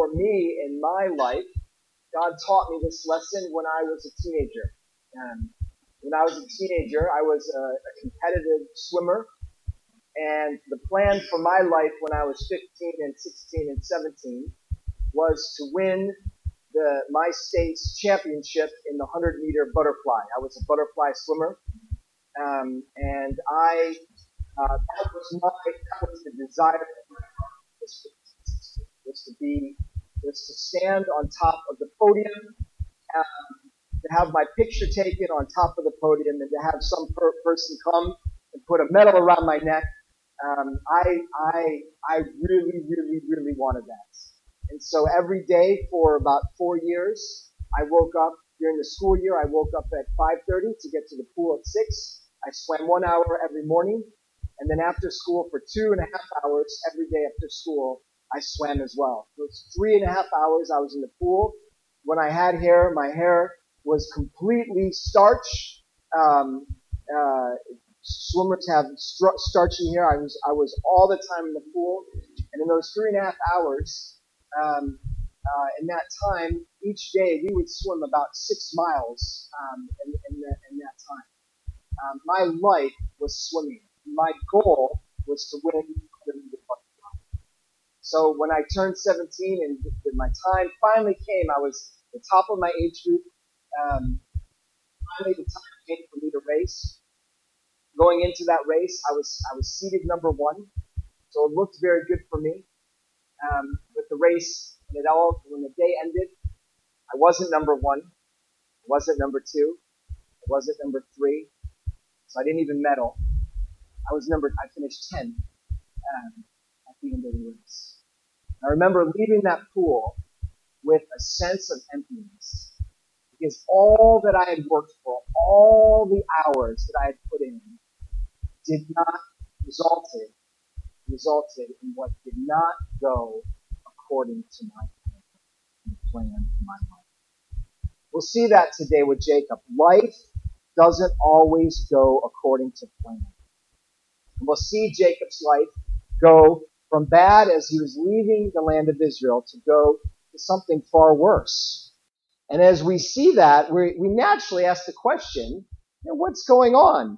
for me in my life, God taught me this lesson when I was a teenager. When I was a teenager, I was a competitive swimmer, and the plan for my life when I was 15 and 16 and 17 was to win my state's championship in the 100-meter butterfly. I was a butterfly swimmer, and that was the desire of my heart, was to stand on top of the podium, to have my picture taken on top of the podium, and to have some person come and put a medal around my neck. I really, really, really wanted that. And so every day for about 4 years, I woke up during the school year. I woke up at 5:30 to get to the pool at 6. I swam 1 hour every morning, and then after school for 2.5 hours every day after school, I swam as well. So it's 3.5 hours I was in the pool. When I had hair, my hair was completely starch. Swimmers have starchy hair. I was all the time in the pool, and in those 3.5 hours, in that time, each day we would swim about 6 miles in that time. My life was swimming. My goal was to win the butterfly. So when I turned 17 and my time finally came, I was the top of my age group. Finally, the time came for me to race. Going into that race, I was seated number 1, so it looked very good for me. With the race, when the day ended, I wasn't number 1, I wasn't number 2, I wasn't number 3, so I didn't even medal. I finished 10 at the end of the race. I remember leaving that pool with a sense of emptiness, because all that I had worked for, all the hours that I had put in, did not resulted in what did not go according to my plan for my life. We'll see that today with Jacob. Life doesn't always go according to plan. And we'll see Jacob's life go from bad as he was leaving the land of Israel to go to something far worse. And as we see that, we naturally ask the question, what's going on?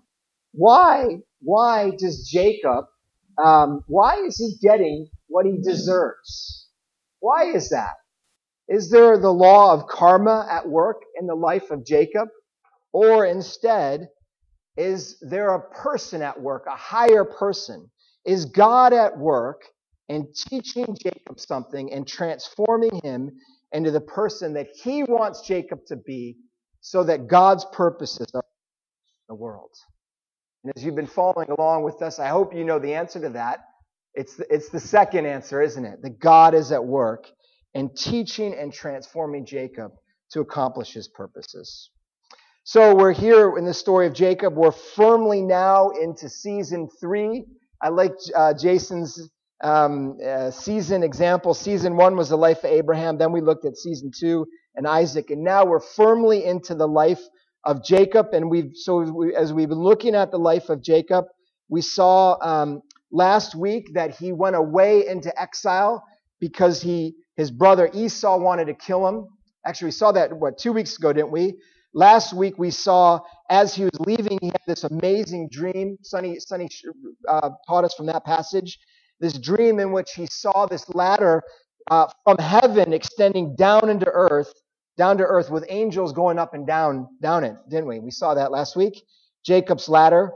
Why does Jacob, why is he getting what he deserves? Why is that? Is there the law of karma at work in the life of Jacob? Or instead, is there a person at work, a higher person? Is God at work and teaching Jacob something and transforming him into the person that he wants Jacob to be so that God's purposes are in the world? And as you've been following along with us, I hope you know the answer to that. It's the second answer, isn't it? That God is at work and teaching and transforming Jacob to accomplish his purposes. So we're here in the story of Jacob. We're firmly now into season 3. I like Jason's season example. Season 1 was the life of Abraham. Then we looked at season 2 and Isaac. And now we're firmly into the life of Jacob. And as we've been looking at the life of Jacob, we saw last week that he went away into exile because his brother Esau wanted to kill him. Actually, we saw that, 2 weeks ago, didn't we? Last week we saw as he was leaving, he had this amazing dream. Sonny taught us from that passage. This dream in which he saw this ladder from heaven extending down to earth with angels going up and down it, didn't we? We saw that last week. Jacob's ladder.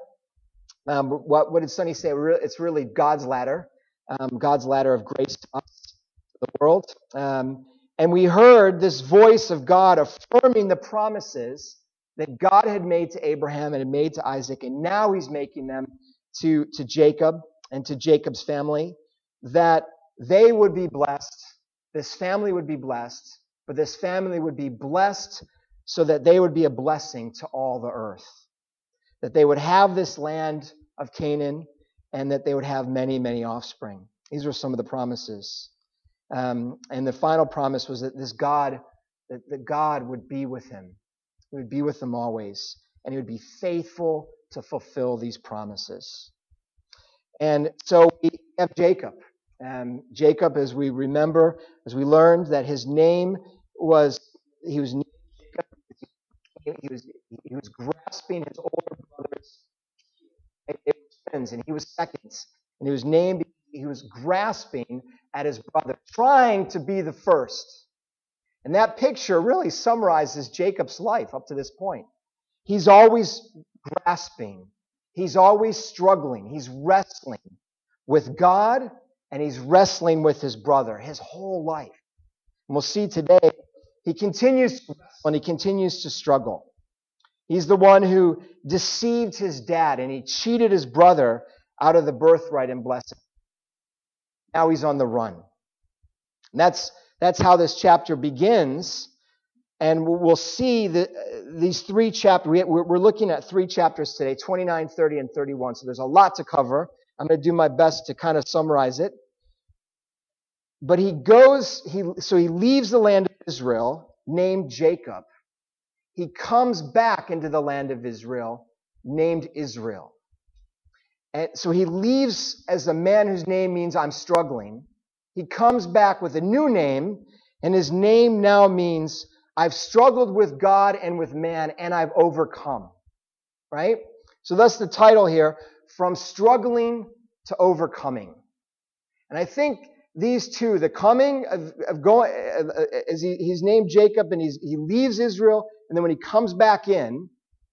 What did Sonny say? It's really God's ladder. God's ladder of grace to us, the world. And we heard this voice of God affirming the promises that God had made to Abraham and had made to Isaac, and now he's making them to Jacob and to Jacob's family, that they would be blessed, this family would be blessed, but this family would be blessed so that they would be a blessing to all the earth, that they would have this land of Canaan, and that they would have many, many offspring. These were some of the promises. And the final promise was that that God would be with him. He would be with them always. And he would be faithful to fulfill these promises. And so we have Jacob. Jacob, as we remember, as we learned that his name was, he was named Jacob. He was grasping his older brother's. They were twins, and he was second. And he was named because he was grasping at his brother, trying to be the first. And that picture really summarizes Jacob's life up to this point. He's always grasping. He's always struggling. He's wrestling with God, and he's wrestling with his brother his whole life. And we'll see today, he continues to wrestle and he continues to struggle. He's the one who deceived his dad, and he cheated his brother out of the birthright and blessing. Now he's on the run. And that's how this chapter begins. And we'll see these three chapters. We're looking at three chapters today, 29, 30, and 31. So there's a lot to cover. I'm going to do my best to kind of summarize it. But he leaves the land of Israel, named Jacob. He comes back into the land of Israel, named Israel. And so he leaves as a man whose name means I'm struggling. He comes back with a new name, and his name now means I've struggled with God and with man, and I've overcome. Right? So that's the title here, From Struggling to Overcoming. And I think these two, the coming of going, as he's named Jacob, and he leaves Israel, and then when he comes back into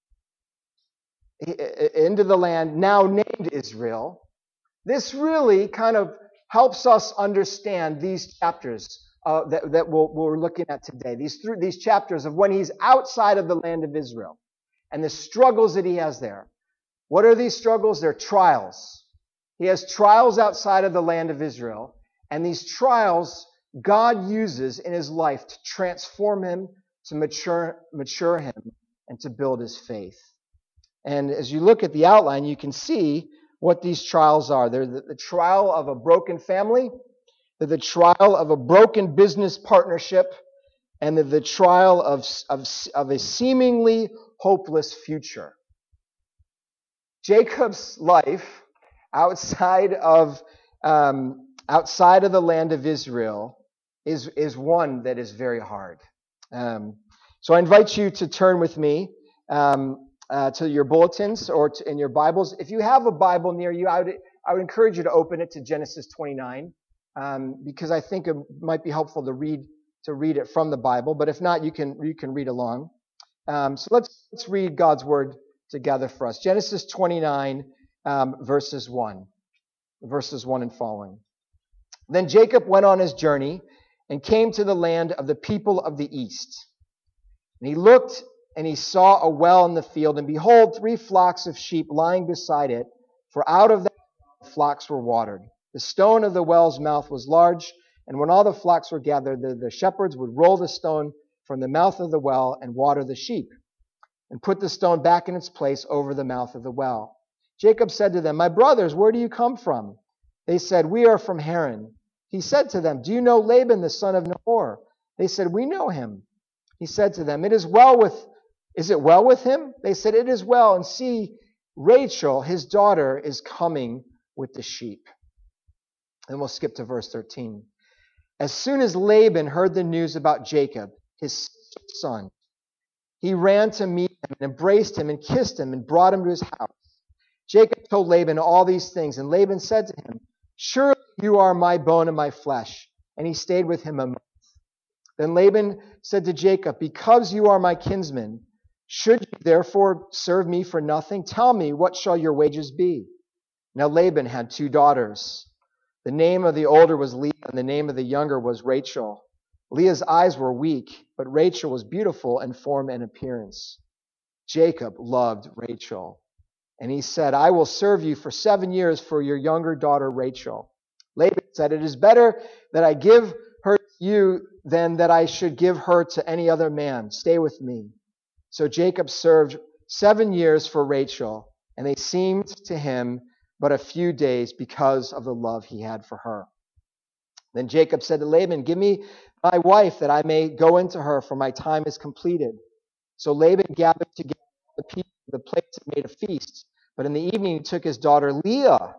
the land, now named Israel, this really kind of helps us understand these chapters that we're looking at today. These chapters of when he's outside of the land of Israel and the struggles that he has there. What are these struggles? They're trials. He has trials outside of the land of Israel, and these trials God uses in his life to transform him, to mature him, and to build his faith. And as you look at the outline, you can see what these trials are. They're the trial of a broken family, they're the trial of a broken business partnership, and they're the trial of a seemingly hopeless future. Jacob's life outside of the land of Israel is one that is very hard. So I invite you to turn with me to your bulletins or in your Bibles. If you have a Bible near you, I would encourage you to open it to Genesis 29, because I think it might be helpful to read it from the Bible. But if not, you can read along. So let's read God's word together for us. Genesis 29, verses 1 and following. Then Jacob went on his journey and came to the land of the people of the east. And he looked, and he saw a well in the field, and behold, 3 flocks of sheep lying beside it, for out of them the flocks were watered. The stone of the well's mouth was large, and when all the flocks were gathered, the shepherds would roll the stone from the mouth of the well and water the sheep, and put the stone back in its place over the mouth of the well. Jacob said to them, "My brothers, where do you come from?" They said, "We are from Haran." He said to them, "Do you know Laban, the son of Nahor?" They said, "We know him." He said to them, Is it well with him? They said, "It is well. And see, Rachel, his daughter, is coming with the sheep." And we'll skip to verse 13. As soon as Laban heard the news about Jacob, his son, he ran to meet him and embraced him and kissed him and brought him to his house. Jacob told Laban all these things, and Laban said to him, "Surely you are my bone and my flesh." And he stayed with him a month. Then Laban said to Jacob, "Because you are my kinsman, should you therefore serve me for nothing? Tell me, what shall your wages be?" Now Laban had 2 daughters. The name of the older was Leah, and the name of the younger was Rachel. Leah's eyes were weak, but Rachel was beautiful in form and appearance. Jacob loved Rachel, and he said, "I will serve you for 7 years for your younger daughter Rachel." Laban said, "It is better that I give her to you than that I should give her to any other man. Stay with me." So Jacob served 7 years for Rachel, and they seemed to him but a few days because of the love he had for her. Then Jacob said to Laban, "Give me my wife that I may go into her, for my time is completed." So Laban gathered together the people of the place and made a feast. But in the evening he took his daughter Leah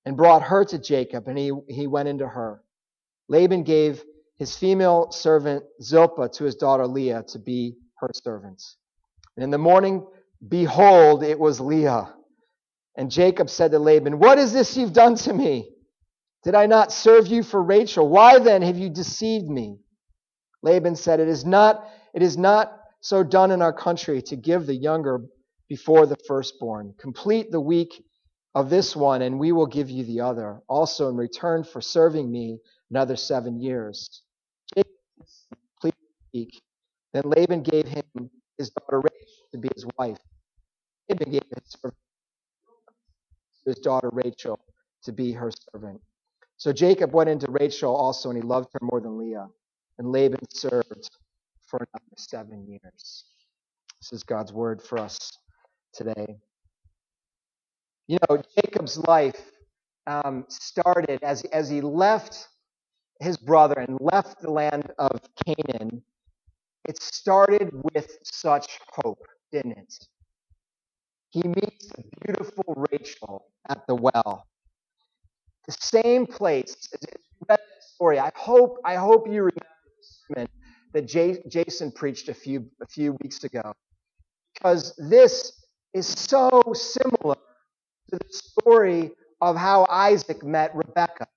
and brought her to Jacob, and he went into her. Laban gave his female servant Zilpah to his daughter Leah to be her servant. And in the morning, behold, it was Leah. And Jacob said to Laban, "What is this you've done to me? Did I not serve you for Rachel? Why then have you deceived me?" Laban said, It is not so done in our country to give the younger before the firstborn. Complete the week of this one, and we will give you the other, also in return for serving me another 7 years. Jacob completed the week. Then Laban gave him his daughter Rachel to be his wife. Laban gave his servant to his daughter Rachel to be her servant. So Jacob went into Rachel also, and he loved her more than Leah. And Laban served for another 7 years. This is God's word for us today. You know, Jacob's life started as he left his brother and left the land of Canaan. It started with such hope, didn't it? He meets the beautiful Rachel at the well. The same place. As you read that story, I hope you remember the sermon that Jason preached a few weeks ago, because this is so similar to the story of how Isaac met Rebekah.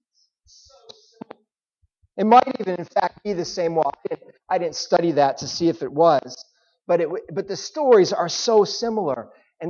It might even, in fact, be the same. Well, I didn't study that to see if it was, but the stories are so similar. And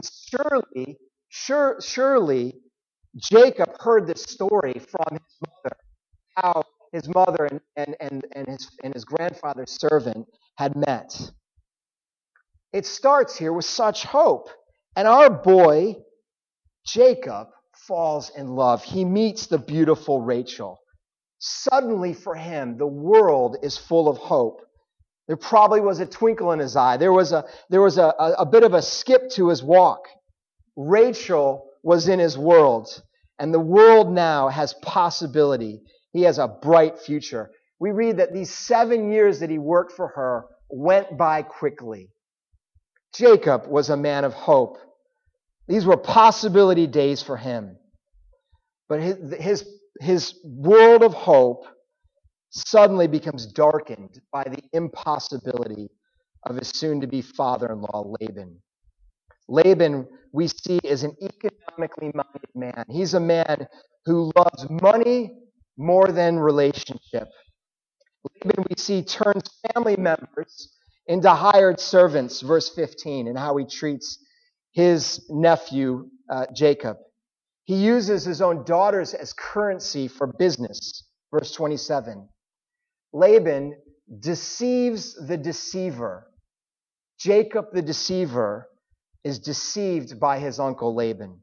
surely, Jacob heard this story from his mother, how his mother and his grandfather's servant had met. It starts here with such hope, and our boy Jacob falls in love. He meets the beautiful Rachel. Suddenly for him, the world is full of hope. There probably was a twinkle in his eye. There was a bit of a skip to his walk. Rachel was in his world, and the world now has possibility. He has a bright future. We read that these 7 years that he worked for her went by quickly. Jacob was a man of hope. These were possibility days for him. But his world of hope suddenly becomes darkened by the impossibility of his soon-to-be father-in-law, Laban. Laban, we see, is an economically minded man. He's a man who loves money more than relationship. Laban, we see, turns family members into hired servants, verse 15, and how he treats his nephew, Jacob. He uses his own daughters as currency for business, verse 27. Laban deceives the deceiver. Jacob the deceiver is deceived by his uncle Laban.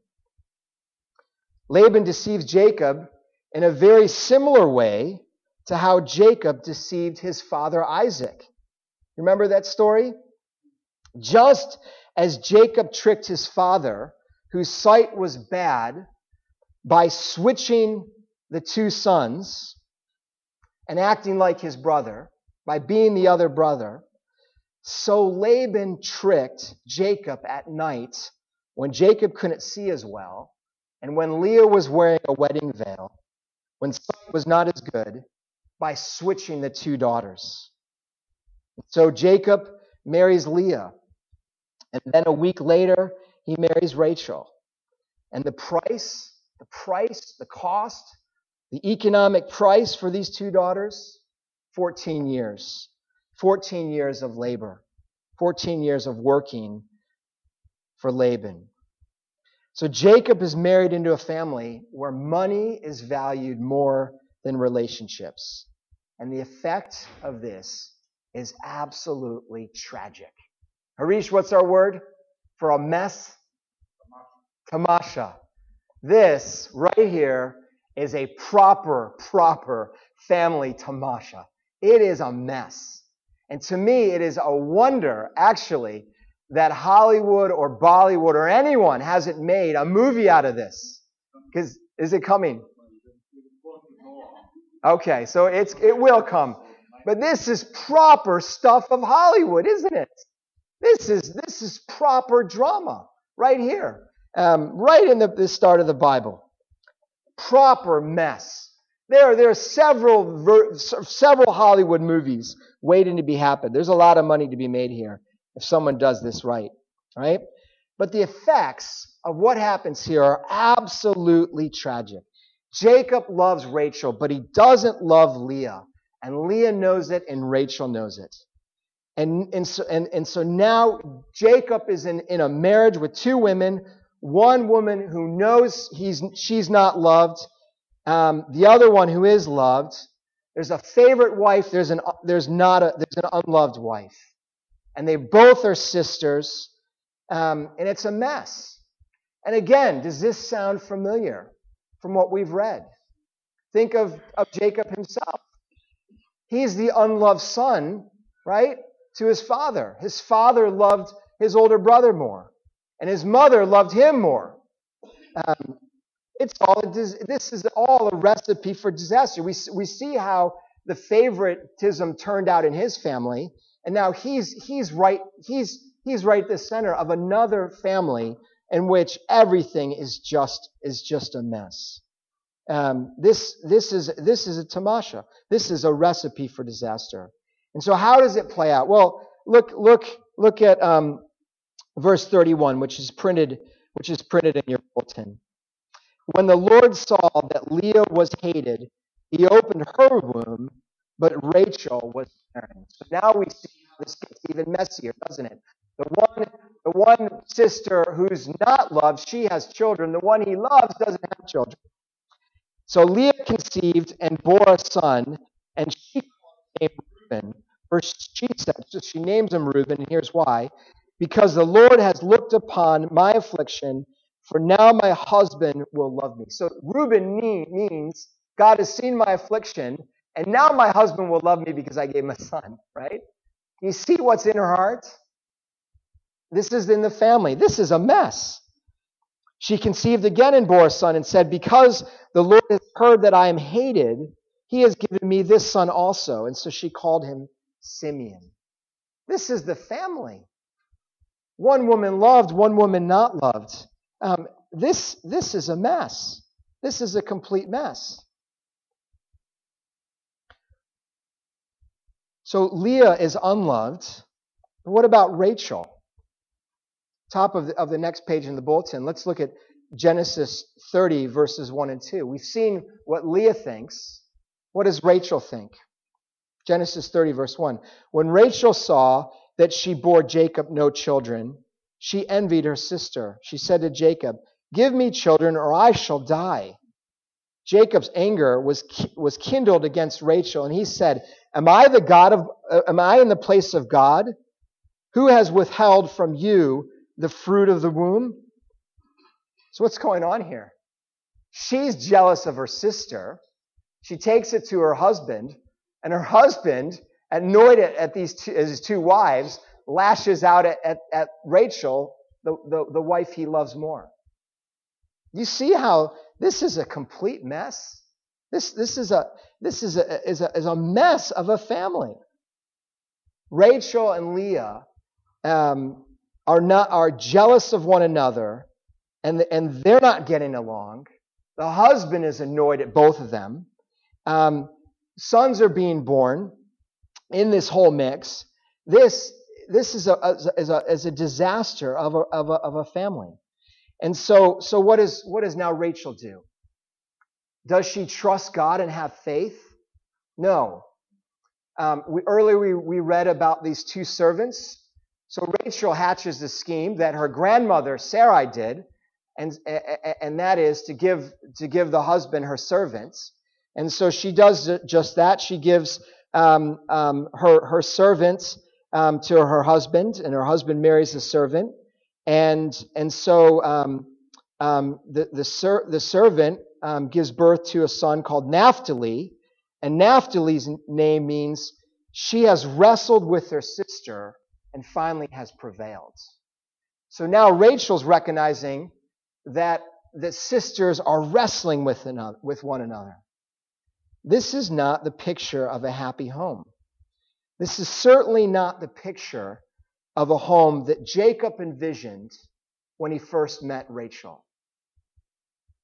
Laban deceives Jacob in a very similar way to how Jacob deceived his father Isaac. Remember that story? Just as Jacob tricked his father, whose sight was bad, by switching the two sons and acting like his brother, by being the other brother, so Laban tricked Jacob at night when Jacob couldn't see as well, and when Leah was wearing a wedding veil, when sight was not as good, by switching the two daughters. So Jacob marries Leah, and then a week later, he marries Rachel. And the cost, the economic price for these two daughters, 14 years. 14 years of labor. 14 years of working for Laban. So Jacob is married into a family where money is valued more than relationships. And the effect of this is absolutely tragic. Harish, what's our word for a mess? Tamasha. This right here is a proper family tamasha. It is a mess. And to me, it is a wonder, actually, that Hollywood or Bollywood or anyone hasn't made a movie out of this. Because is it coming? Okay, so it will come. But this is proper stuff of Hollywood, isn't it? This is proper drama right here, right in the start of the Bible. proper mess. There are several Hollywood movies waiting to be happened. There's a lot of money to be made here if someone does this right? But the effects of what happens here are absolutely tragic. Jacob loves Rachel, but he doesn't love Leah. And Leah knows it, and Rachel knows it. And so now Jacob is in a marriage with two women. One woman who knows she's not loved. The other one who is loved. There's a favorite wife. There's an unloved wife, and they both are sisters. And it's a mess. And again, does this sound familiar from what we've read? Think of Jacob himself. He's the unloved son, right, to his father. His father loved his older brother more, and his mother loved him more. This is all a recipe for disaster. We see how the favoritism turned out in his family, and now he's right at the center of another family in which everything is just a mess. This is a tamasha. This is a recipe for disaster. And so, how does it play out? Well, look at verse 31, which is printed in your bulletin. When the Lord saw that Leah was hated, he opened her womb, but Rachel was barren. So now we see how this gets even messier, doesn't it? The one sister who's not loved, she has children. The one he loves doesn't have children. So Leah conceived and bore a son, and she named Reuben. She names him Reuben, and here's why. Because the Lord has looked upon my affliction, for now my husband will love me. So Reuben means God has seen my affliction, and now my husband will love me because I gave him a son, right? You see what's in her heart? This is in the family. This is a mess. She conceived again and bore a son and said, because the Lord has heard that I am hated, he has given me this son also. And so she called him Simeon. This is the family. One woman loved, one woman not loved. This is a mess. This is a complete mess. So Leah is unloved. What about Rachel? Top of the next page in the bulletin, let's look at Genesis 30, verses 1 and 2. We've seen what Leah thinks. What does Rachel think? Genesis 30, verse 1. When Rachel saw that she bore Jacob no children, she envied her sister. She said to Jacob, give me children or I shall die. Jacob's anger was kindled against Rachel, and he said, am I in the place of God? Who has withheld from you the fruit of the womb? So what's going on here? She's jealous of her sister. She takes it to her husband, and her husband, annoyed at his two wives, lashes out at Rachel, the wife he loves more. You see how this is a complete mess? This is a mess of a family. Rachel and Leah are jealous of one another, and they're not getting along. The husband is annoyed at both of them. Sons are being born in this whole mix. This is a disaster of a family. And so what does now Rachel do? Does she trust God and have faith? No. Earlier we read about these two servants. So Rachel hatches the scheme that her grandmother Sarai did, and that is to give the husband her servants. And so she does just that. She gives her servants to her husband, and her husband marries the servant. And so the servant gives birth to a son called Naphtali, and Naphtali's name means she has wrestled with her sister and finally has prevailed. So now Rachel's recognizing that the sisters are wrestling with one another. This is not the picture of a happy home. This is certainly not the picture of a home that Jacob envisioned when he first met Rachel.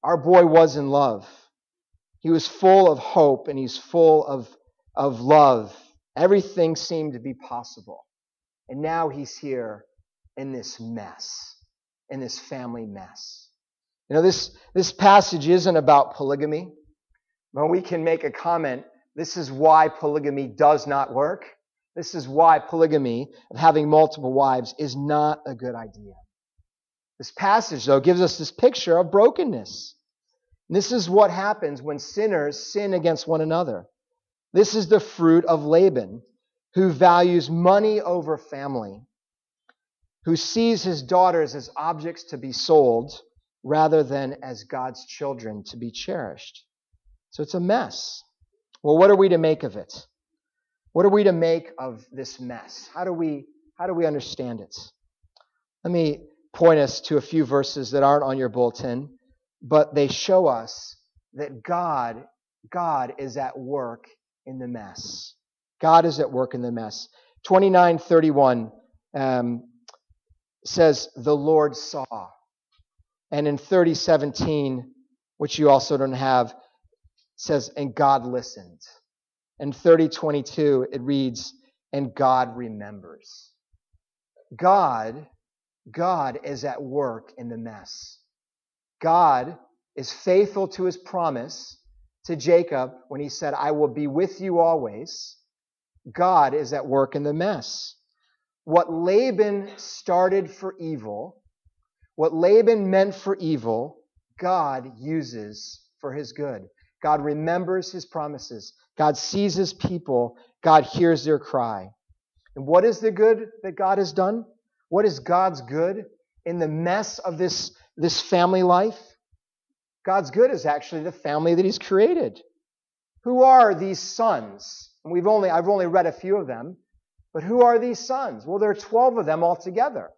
Our boy was in love. He was full of hope and he's full of love. Everything seemed to be possible. And now he's here in this mess, in this family mess. You know, this passage isn't about polygamy. But we can make a comment, this is why polygamy does not work. This is why polygamy, of having multiple wives, is not a good idea. This passage, though, gives us this picture of brokenness. And this is what happens when sinners sin against one another. This is the fruit of Laban, who values money over family, who sees his daughters as objects to be sold rather than as God's children to be cherished. So it's a mess. Well, what are we to make of it? What are we to make of this mess? How do we understand it? Let me point us to a few verses that aren't on your bulletin, but they show us that God is at work in the mess. God is at work in the mess. 29:31 says, the Lord saw. And in 30:17, which you also don't have, says, and God listened. And 30:22, it reads, and God remembers. God is at work in the mess. God is faithful to his promise to Jacob when he said, I will be with you always. God is at work in the mess. What Laban started for evil, what Laban meant for evil, God uses for his good. God remembers his promises. God sees his people. God hears their cry. And what is the good that God has done? What is God's good in the mess of this family life? God's good is actually the family that he's created. Who are these sons? And I've only read a few of them. But who are these sons? Well, there are 12 of them altogether.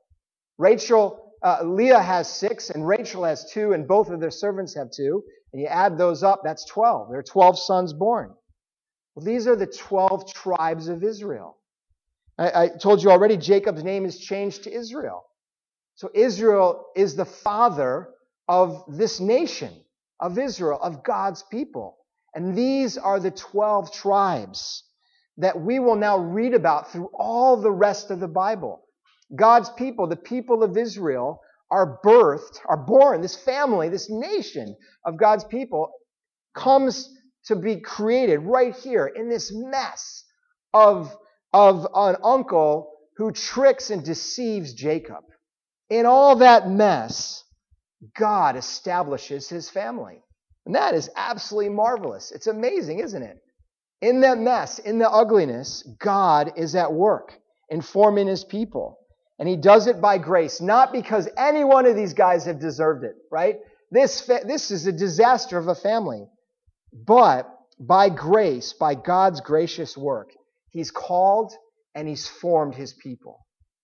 Leah has 6, and Rachel has 2, and both of their servants have 2. And you add those up, that's 12. There are 12 sons born. Well, these are the 12 tribes of Israel. I told you already, Jacob's name is changed to Israel. So Israel is the father of this nation, of Israel, of God's people. And these are the 12 tribes that we will now read about through all the rest of the Bible. God's people, the people of Israel, are born, this family, this nation of God's people comes to be created right here in this mess of an uncle who tricks and deceives Jacob. In all that mess, God establishes his family. And that is absolutely marvelous. It's amazing, isn't it? In that mess, in the ugliness, God is at work in forming his people. And he does it by grace, not because any one of these guys have deserved it, right? This is a disaster of a family. But by grace, by God's gracious work, he's called and he's formed his people.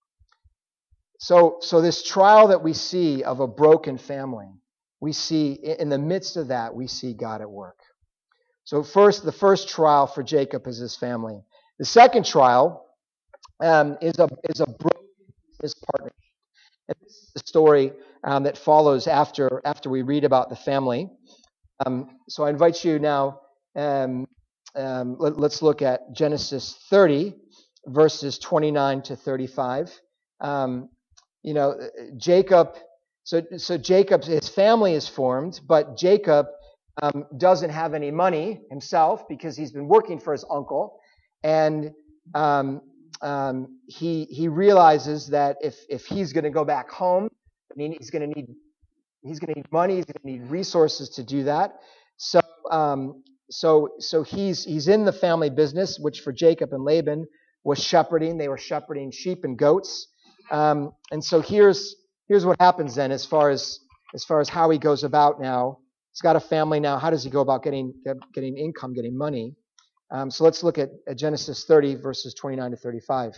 So this trial that we see of a broken family, we see in the midst of that, we see God at work. So the first trial for Jacob is his family. The second trial is a broken business partnership. And this is the story that follows after we read about the family. So I invite you now, let's look at Genesis 30, verses 29 to 35. Jacob, so Jacob, his family is formed, but Jacob doesn't have any money himself because he's been working for his uncle. And he realizes that if he's going to go back home, he's going to need money, he's going to need resources to do that. So he's in the family business, which for Jacob and Laban was shepherding. They were shepherding sheep and goats. And so here's what happens then as far as how he goes about now. He's got a family now. How does he go about getting income, getting money? So let's look at Genesis 30, verses 29 to 35.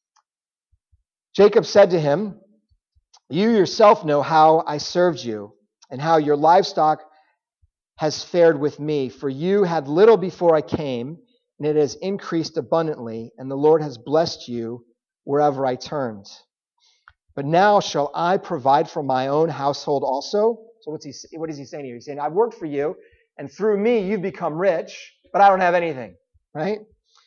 Jacob said to him, "You yourself know how I served you, and how your livestock has fared with me. For you had little before I came, and it has increased abundantly, and the Lord has blessed you wherever I turned. But now shall I provide for my own household also?" So So what is he saying here? He's saying, I've worked for you, and through me you've become rich, but I don't have anything, right?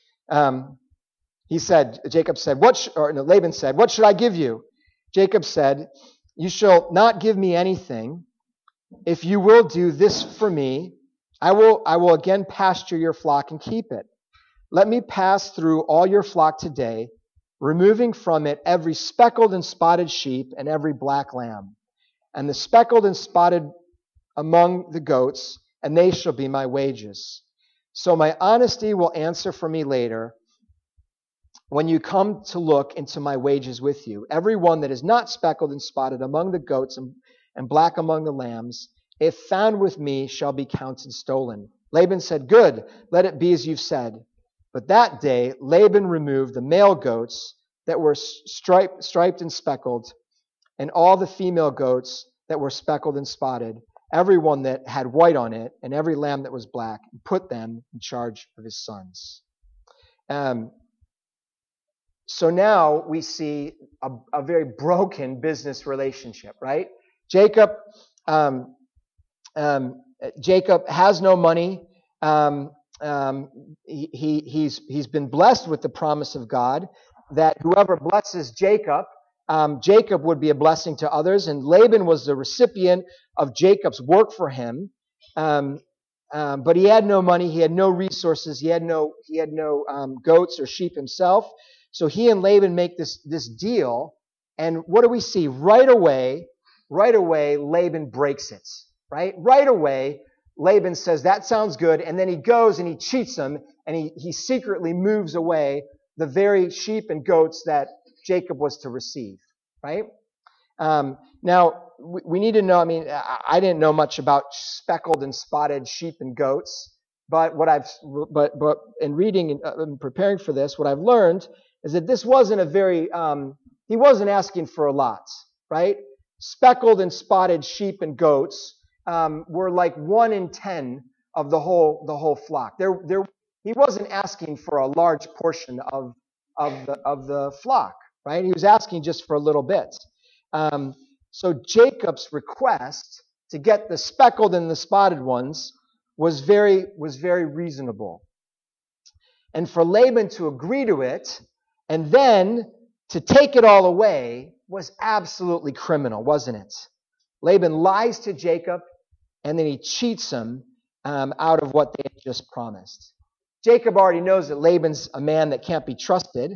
Laban said, what should I give you? Jacob said, you shall not give me anything. If you will do this for me, I will again pasture your flock and keep it. Let me pass through all your flock today, removing from it every speckled and spotted sheep and every black lamb, and the speckled and spotted among the goats, and they shall be my wages. So my honesty will answer for me later when you come to look into my wages with you. Every one that is not speckled and spotted among the goats and black among the lambs, if found with me, shall be counted stolen. Laban said, good, let it be as you've said. But that day Laban removed the male goats that were striped and speckled, and all the female goats that were speckled and spotted, every one that had white on it, and every lamb that was black, and put them in charge of his sons. So now we see a very broken business relationship, right? Jacob has no money. He's been blessed with the promise of God that whoever blesses Jacob, Jacob would be a blessing to others, and Laban was the recipient of Jacob's work for him. But he had no money, he had no resources, he had no goats or sheep himself. So he and Laban make this deal, and what do we see? Right away, Laban breaks it. Right away, Laban says, that sounds good, and then he goes and he cheats him, and he secretly moves away the very sheep and goats that Jacob was to receive, right? Now, we need to know, I didn't know much about speckled and spotted sheep and goats, but but in reading and preparing for this, what I've learned is that this wasn't he wasn't asking for a lot, right? Speckled and spotted sheep and goats were like 1 in 10 of the whole flock. He wasn't asking for a large portion of the flock, right? He was asking just for a little bit. So Jacob's request to get the speckled and the spotted ones was very reasonable. And for Laban to agree to it and then to take it all away was absolutely criminal, wasn't it? Laban lies to Jacob and then he cheats him out of what they had just promised. Jacob already knows that Laban's a man that can't be trusted.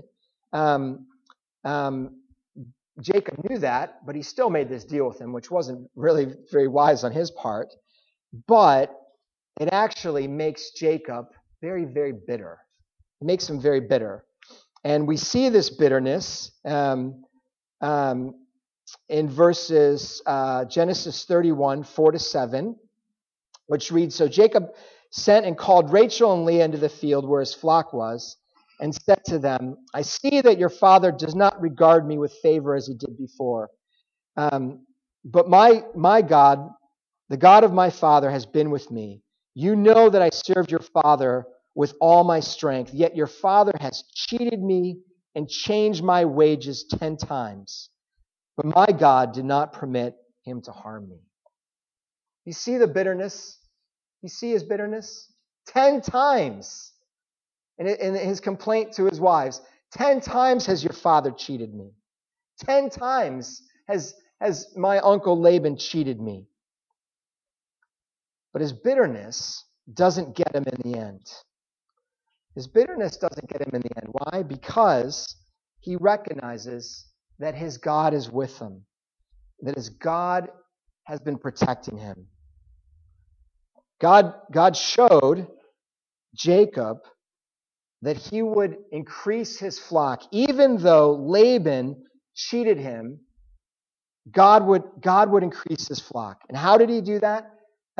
Jacob knew that, but he still made this deal with him, which wasn't really very wise on his part. But it actually makes Jacob very, very bitter. It makes him very bitter. And we see this bitterness in verses Genesis 31, 4-7, which reads, So Jacob sent and called Rachel and Leah into the field where his flock was, and said to them, I see that your father does not regard me with favor as he did before. But my God, the God of my father, has been with me. You know that I served your father with all my strength, yet your father has cheated me and changed my wages 10 times. But my God did not permit him to harm me. You see the bitterness? You see his bitterness? 10 times. And his complaint to his wives, 10 times has your father cheated me. 10 times has my uncle Laban cheated me. But his bitterness doesn't get him in the end. His bitterness doesn't get him in the end. Why? Because he recognizes that his God is with him, that his God has been protecting him. God showed Jacob that he would increase his flock. Even though Laban cheated him, God would increase his flock. And how did he do that?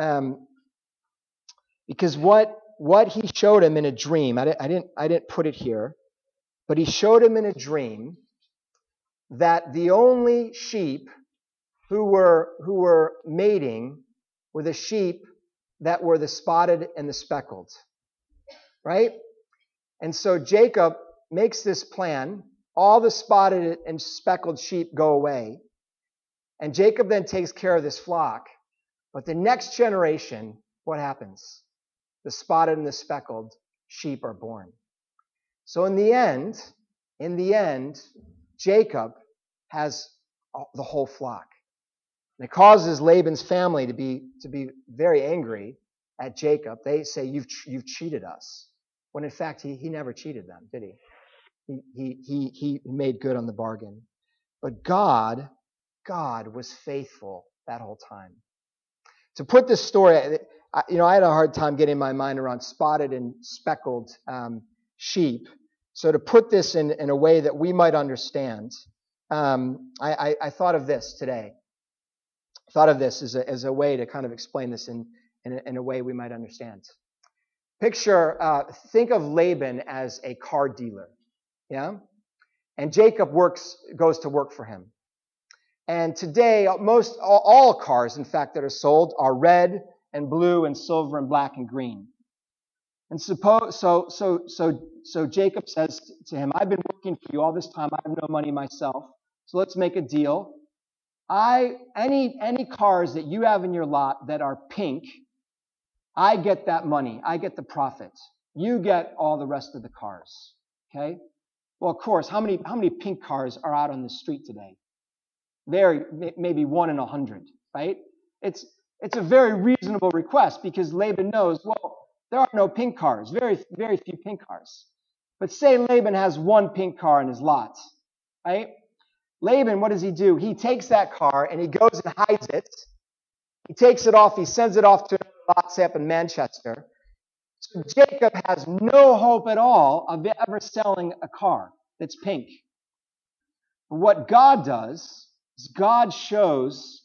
Because what he showed him in a dream, I didn't put it here, but he showed him in a dream that the only sheep who were mating were the sheep that were the spotted and the speckled, right? And so Jacob makes this plan. All the spotted and speckled sheep go away. And Jacob then takes care of this flock. But the next generation, what happens? The spotted and the speckled sheep are born. So in the end, Jacob has the whole flock. And it causes Laban's family to be very angry at Jacob. They say, you've cheated us. When in fact, he never cheated them, did he? He made good on the bargain. But God was faithful that whole time. To put this story, I had a hard time getting my mind around spotted and speckled sheep. So to put this in a way that we might understand, I thought of this today. I thought of this as a way to kind of explain this in a way we might understand. Think of Laban as a car dealer, yeah? And Jacob goes to work for him. And today, all cars, in fact, that are sold are red and blue and silver and black and green. And so Jacob says to him, I've been working for you all this time. I have no money myself. So let's make a deal. Any cars that you have in your lot that are pink, I get that money. I get the profit. You get all the rest of the cars. Okay? Well, of course, how many pink cars are out on the street today? Maybe 1 in 100, right? It's a very reasonable request because Laban knows, well, there are no pink cars, very, very few pink cars. But say Laban has 1 pink car in his lot, right? Laban, what does he do? He takes that car and he goes and hides it. He takes it off. He sends it off to another lot, say up in Manchester. So Jacob has no hope at all of ever selling a car that's pink. But what God does is God shows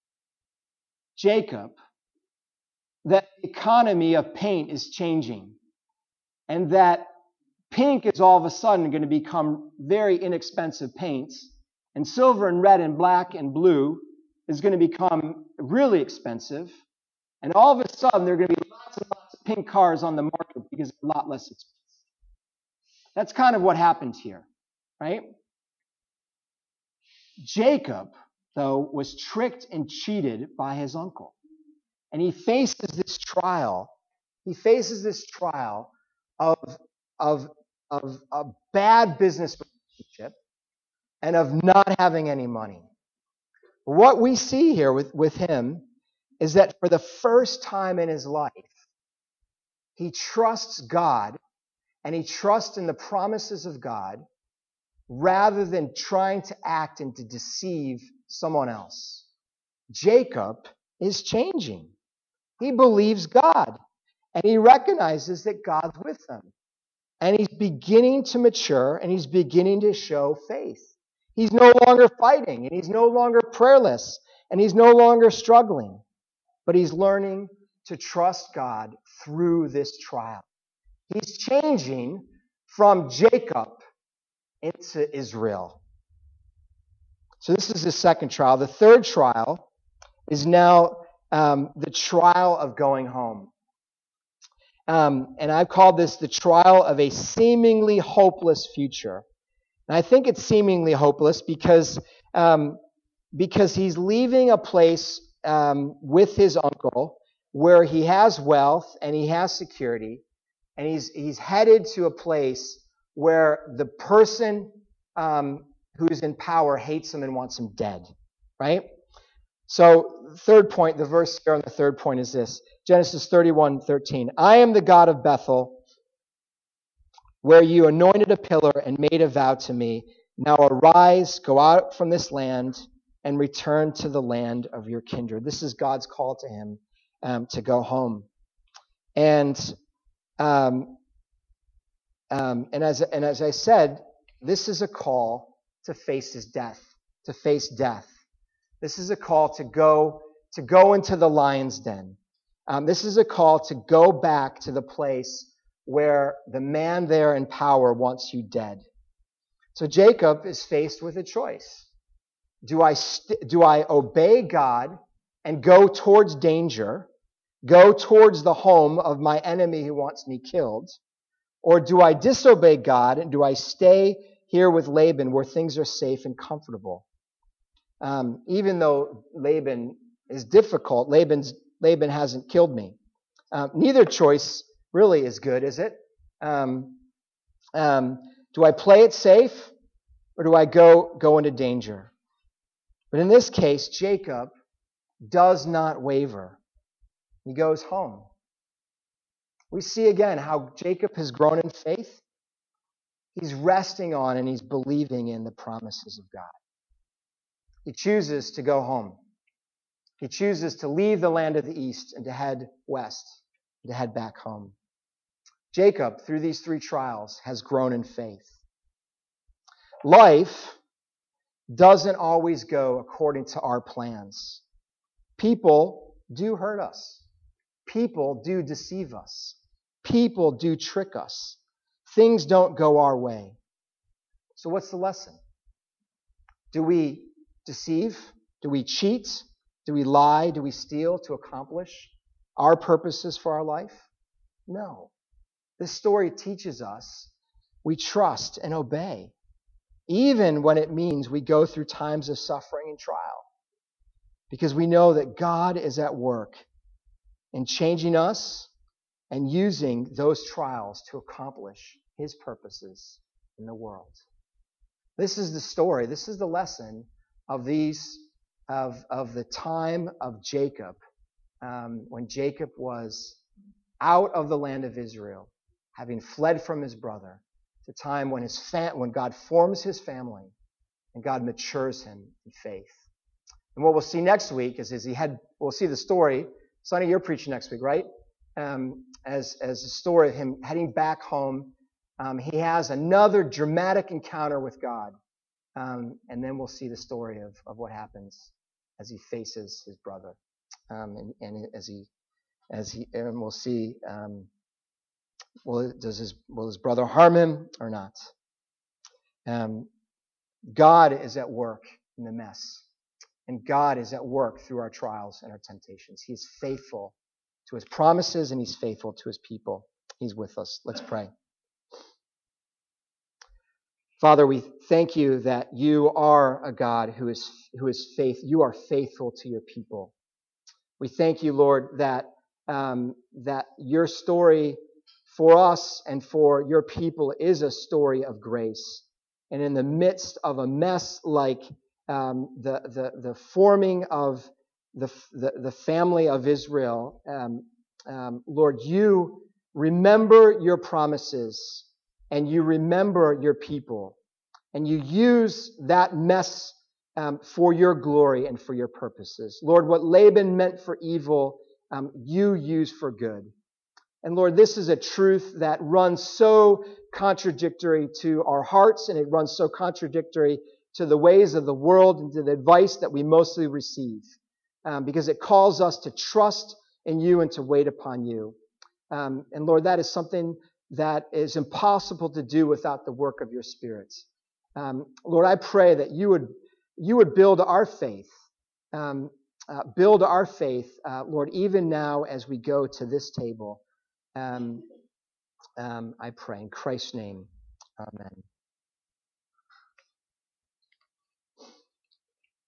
Jacob that the economy of paint is changing and that pink is all of a sudden going to become very inexpensive paint, and silver and red and black and blue is going to become really expensive, and all of a sudden there are going to be lots and lots of pink cars on the market because they're a lot less expensive. That's kind of what happened here, right? Jacob, though, was tricked and cheated by his uncle. And he faces this trial. He faces this trial of a bad business relationship and of not having any money. What we see here with him is that for the first time in his life, he trusts God and he trusts in the promises of God rather than trying to act and to deceive someone else. Jacob is changing. He believes God, and he recognizes that God's with him. And he's beginning to mature, and he's beginning to show faith. He's no longer fighting, and he's no longer prayerless, and he's no longer struggling. But he's learning to trust God through this trial. He's changing from Jacob into Israel. So this is the second trial. The third trial is now the trial of going home. And I've called this the trial of a seemingly hopeless future. And I think it's seemingly hopeless because he's leaving a place with his uncle where he has wealth and he has security, and he's headed to a place where the person who's in power hates him and wants him dead, right? So, third point, the verse here on the third point is this. Genesis 31:13. I am the God of Bethel, where you anointed a pillar and made a vow to me. Now arise, go out from this land, and return to the land of your kindred. This is God's call to him to go home. And as I said, this is a call to face his death, to face death. This is a call to go into the lion's den. This is a call to go back to the place where the man there in power wants you dead. So Jacob is faced with a choice. Do I obey God and go towards danger, go towards the home of my enemy who wants me killed? Or do I disobey God and do I stay here with Laban where things are safe and comfortable? Even though Laban is difficult. Laban hasn't killed me. Neither choice really is good, is it? Do I play it safe or do I go into danger? But in this case, Jacob does not waver. He goes home. We see again how Jacob has grown in faith. He's resting on and he's believing in the promises of God. He chooses to go home. He chooses to leave the land of the east and to head west, to head back home. Jacob, through these 3 trials, has grown in faith. Life doesn't always go according to our plans. People do hurt us. People do deceive us. People do trick us. Things don't go our way. So what's the lesson? Do we deceive? Do we cheat? Do we lie? Do we steal to accomplish our purposes for our life? No. This story teaches us we trust and obey, even when it means we go through times of suffering and trial, because we know that God is at work in changing us and using those trials to accomplish His purposes in the world. This is the story. This is the lesson of the time of Jacob, when Jacob was out of the land of Israel, having fled from his brother, the time when when God forms his family and God matures him in faith. And what we'll see next week is we'll see the story. Sonny, you're preaching next week, right? As a story of him heading back home. He has another dramatic encounter with God. And then we'll see the story of what happens as he faces his brother. And we'll see, will his brother harm him or not? God is at work in the mess. And God is at work through our trials and our temptations. He's faithful to His promises and He's faithful to His people. He's with us. Let's pray. Father, we thank You that You are a God who is faith. You are faithful to Your people. We thank You, Lord, that Your story for us and for Your people is a story of grace. And in the midst of a mess like the forming of the family of Israel, Lord, You remember Your promises and You remember Your people, and You use that mess for Your glory and for Your purposes. Lord, what Laban meant for evil, You use for good. And Lord, this is a truth that runs so contradictory to our hearts, and it runs so contradictory to the ways of the world and to the advice that we mostly receive, because it calls us to trust in You and to wait upon You. And Lord, that is something that is impossible to do without the work of Your Spirit. Lord, I pray that You would build our faith, Lord, even now as we go to this table. I pray in Christ's name. Amen.